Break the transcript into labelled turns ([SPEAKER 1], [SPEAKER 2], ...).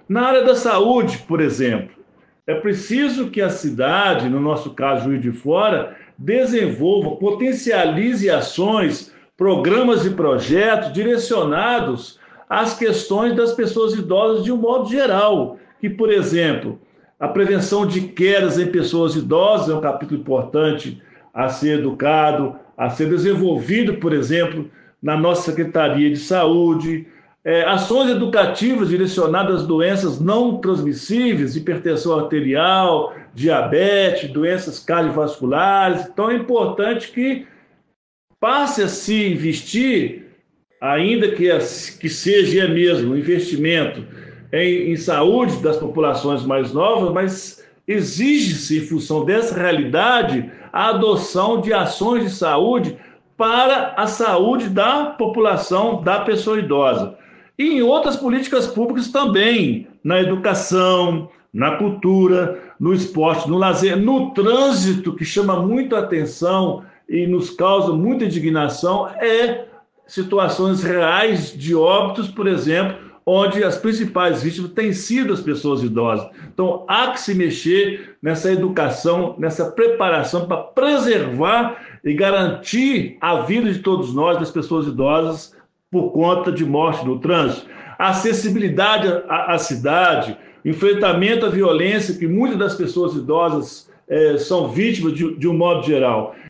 [SPEAKER 1] Na área da saúde, por exemplo, é preciso que a cidade, no nosso caso, Juiz de Fora, desenvolva, potencialize ações, programas e projetos direcionados às questões das pessoas idosas de um modo geral. Que, por exemplo, a prevenção de quedas em pessoas idosas é um capítulo importante a ser educado, a ser desenvolvido, por exemplo, na nossa Secretaria de Saúde. Ações educativas direcionadas às doenças não transmissíveis, hipertensão arterial, diabetes, doenças cardiovasculares. Então é importante que passe a se investir, ainda que seja mesmo um investimento em saúde das populações mais novas, mas exige-se, em função dessa realidade, a adoção de ações de saúde para a saúde da população, da pessoa idosa. E em outras políticas públicas também, na educação, na cultura, no esporte, no lazer, no trânsito, que chama muito a atenção e nos causa muita indignação, situações reais de óbitos, por exemplo, onde as principais vítimas têm sido as pessoas idosas. Então, há que se mexer nessa educação, nessa preparação para preservar e garantir a vida de todos nós, das pessoas idosas, por conta de morte no trânsito. A acessibilidade à cidade, enfrentamento à violência, que muitas das pessoas idosas são vítimas de um modo geral.